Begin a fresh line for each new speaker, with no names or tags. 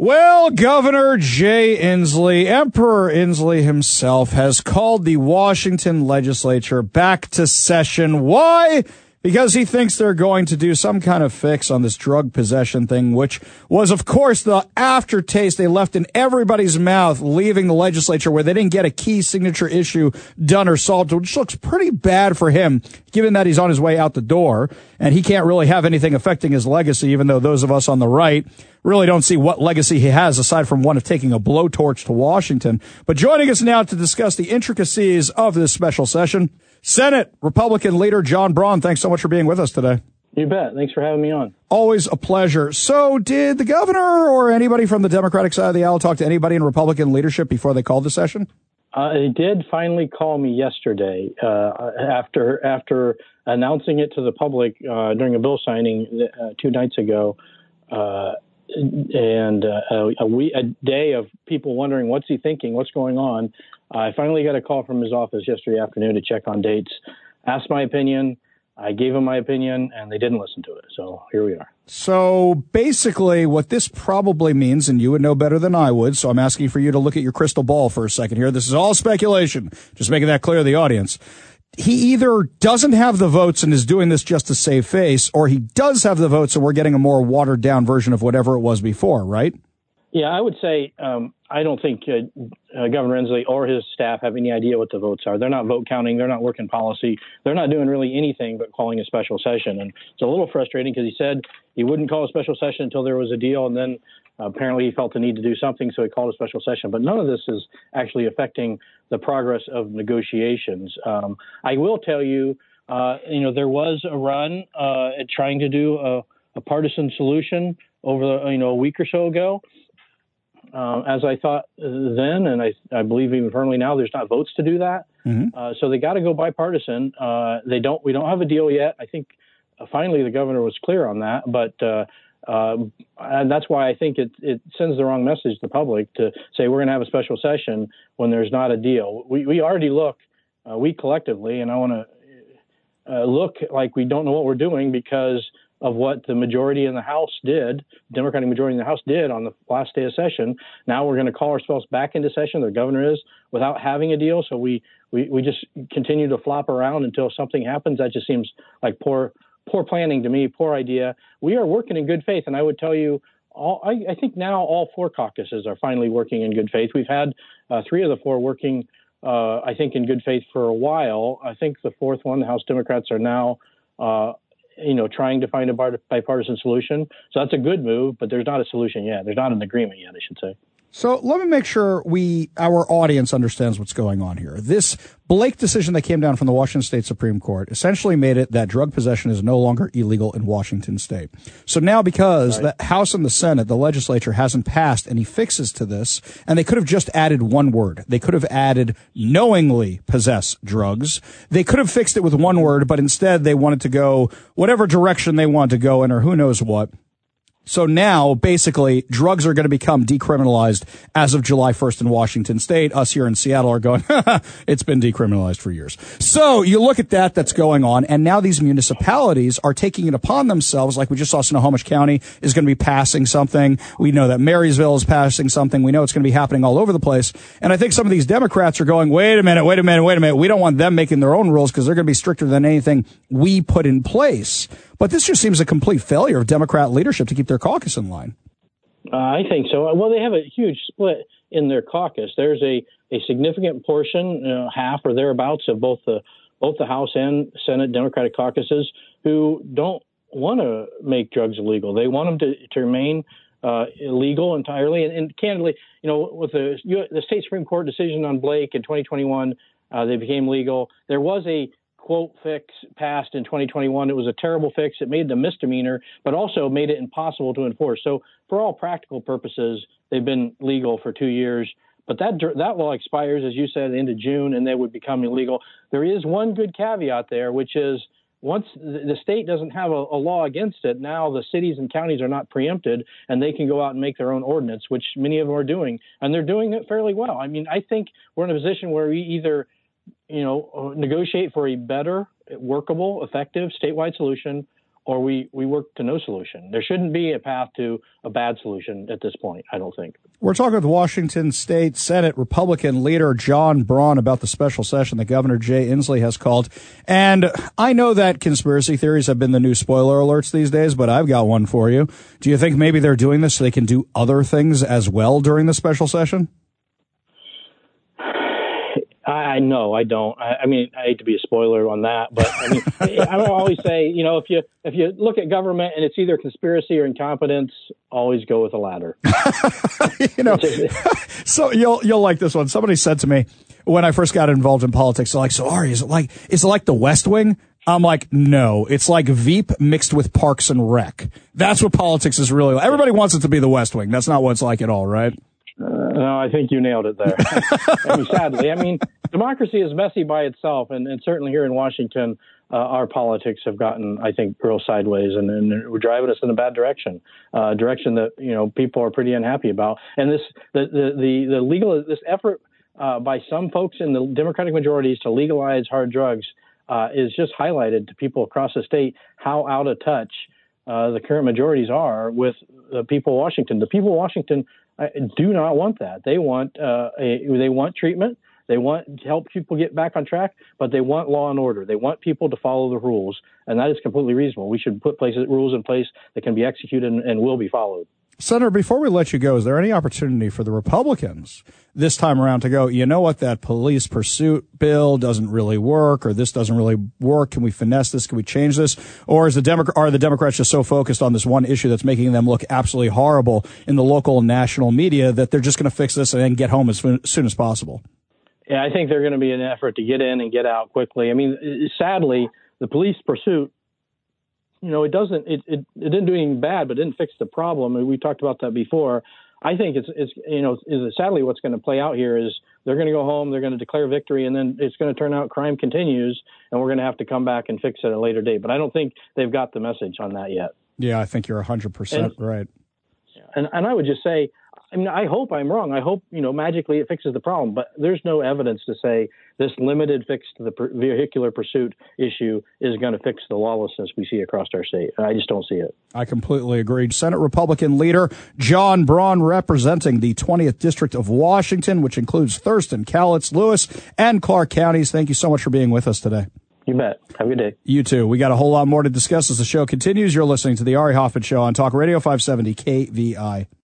Well, Governor Jay Inslee, Emperor Inslee himself, has called the Washington legislature back to session. Why? Because he thinks they're going to do some kind of fix on this drug possession thing, which was, of course, the aftertaste they left in everybody's mouth leaving the legislature, where they didn't get a key signature issue done or solved, which looks pretty bad for him, given that he's on his way out the door, and he can't really have anything affecting his legacy, even though those of us on the right really don't see what legacy he has aside from one of taking a blowtorch to Washington. But joining us now to discuss the intricacies of this special session, Senate Republican leader John Braun. Thanks so much for being with us today.
You bet. Thanks for having me on.
Always a pleasure. So did the governor or anybody from the Democratic side of the aisle talk to anybody in Republican leadership before they called the session?
He did finally call me yesterday after announcing it to the public during a bill signing 2 nights ago. And a day of people wondering, what's he thinking? What's going on? I finally got a call from his office yesterday afternoon to check on dates, asked my opinion. I gave him my opinion, and they didn't listen to it. So here we are.
So basically what this probably means, and you would know better than I would, so I'm asking for you to look at your crystal ball for a second here. This is all speculation, just making that clear to the audience. He either doesn't have the votes and is doing this just to save face, or he does have the votes and we're getting a more watered-down version of whatever it was before, right?
Yeah, I would say I don't think Governor Inslee or his staff have any idea what the votes are. They're not vote counting. They're not working policy. They're not doing really anything but calling a special session. And it's a little frustrating because he said he wouldn't call a special session until there was a deal, and then apparently he felt the need to do something, so he called a special session. But none of this is actually affecting the progress of negotiations. I will tell you, there was a run at trying to do a partisan solution over a week or so ago. As I thought then, and I believe even firmly now, there's not votes to do that. Mm-hmm. So they got to go bipartisan. We don't have a deal yet. I think finally the governor was clear on that, but and that's why I think it sends the wrong message to the public to say we're going to have a special session when there's not a deal. We already look, we collectively, and I want to look like we don't know what we're doing because of what the majority in the House did, Democratic majority in the House did on the last day of session. Now we're going to call ourselves back into session, the governor is, without having a deal. So we just continue to flop around until something happens. That just seems like poor planning to me, poor idea. We are working in good faith, and I would tell you, I think now all 4 caucuses are finally working in good faith. We've had 3 of the 4 working, I think, in good faith for a while. I think the 4th one, the House Democrats are now trying to find a bipartisan solution. So that's a good move, but there's not a solution yet. There's not an agreement yet, I should say.
So let me make sure our audience understands what's going on here. This Blake decision that came down from the Washington State Supreme Court essentially made it that drug possession is no longer illegal in Washington State. So now because the House and the Senate, the legislature hasn't passed any fixes to this, and they could have just added one word. They could have added knowingly possess drugs. They could have fixed it with one word, but instead they wanted to go whatever direction they want to go in or who knows what. So now, basically, drugs are going to become decriminalized as of July 1st in Washington State. Us here in Seattle are going, it's been decriminalized for years. So you look at that's going on, and now these municipalities are taking it upon themselves, like we just saw Snohomish County is going to be passing something. We know that Marysville is passing something. We know it's going to be happening all over the place. And I think some of these Democrats are going, wait a minute. We don't want them making their own rules because they're going to be stricter than anything we put in place. But this just seems a complete failure of Democrat leadership to keep their caucus in line.
I think so. Well, they have a huge split in their caucus. There's a significant portion, half or thereabouts, of both the House and Senate Democratic caucuses who don't want to make drugs illegal. They want them to remain illegal entirely. And candidly, with the state Supreme Court decision on Blake in 2021, they became legal. There was a quote fix passed in 2021. It was a terrible fix. It made it a misdemeanor, but also made it impossible to enforce. So for all practical purposes, they've been legal for 2 years. But that law expires, as you said, at the end of June, and they would become illegal. There is one good caveat there, which is once the state doesn't have a law against it, now the cities and counties are not preempted, and they can go out and make their own ordinance, which many of them are doing, and they're doing it fairly well. I mean, I think we're in a position where we either negotiate for a better, workable, effective statewide solution, or we work to no solution. There shouldn't be a path to a bad solution at this point, I don't think.
We're talking with Washington State Senate Republican leader John Braun about the special session that Governor Jay Inslee has called. And I know that conspiracy theories have been the new spoiler alerts these days, but I've got one for you. Do you think maybe they're doing this so they can do other things as well during the special session?
No, I don't. I mean, I hate to be a spoiler on that, but I mean, I would always say, if you look at government and it's either conspiracy or incompetence, always go with the latter.
So you'll like this one. Somebody said to me when I first got involved in politics, they're like, "So Ari, is it like the West Wing?" I'm like, no, it's like Veep mixed with Parks and Rec. That's what politics is really like. Everybody wants it to be the West Wing. That's not what it's like at all, right?
No, I think you nailed it there. Sadly, democracy is messy by itself, and certainly here in Washington, our politics have gotten, I think, real sideways, and we're driving us in a bad direction, direction that people are pretty unhappy about. And this effort by some folks in the Democratic majorities to legalize hard drugs is just highlighted to people across the state how out of touch the current majorities are with the people of Washington. The people of Washington do not want that. They want they want treatment. They want to help people get back on track, but they want law and order. They want people to follow the rules, and that is completely reasonable. We should put rules in place that can be executed and will be followed.
Senator, before we let you go, is there any opportunity for the Republicans this time around to go, you know what, that police pursuit bill doesn't really work, or this doesn't really work? Can we finesse this? Can we change this? Or are the Democrats just so focused on this one issue that's making them look absolutely horrible in the local and national media that they're just going to fix this and then get home as soon as possible?
Yeah, I think they're going to be an effort to get in and get out quickly. I mean, sadly, the police pursuit, it didn't do anything bad, but it didn't fix the problem. And we talked about that before. I think it's sadly what's going to play out here is they're going to go home, they're going to declare victory, and then it's going to turn out crime continues, and we're going to have to come back and fix it at a later date. But I don't think they've got the message on that yet.
Yeah, I think you're 100% right.
And I would just say, I hope I'm wrong. I hope, magically it fixes the problem, but there's no evidence to say this limited fix to the vehicular pursuit issue is going to fix the lawlessness we see across our state. I just don't see it.
I completely agree. Senate Republican leader John Braun, representing the 20th District of Washington, which includes Thurston, Cowlitz, Lewis, and Clark counties. Thank you so much for being with us today.
You bet. Have a good day.
You too. We got a whole lot more to discuss as the show continues. You're listening to the Ari Hoffman Show on Talk Radio 570 KVI.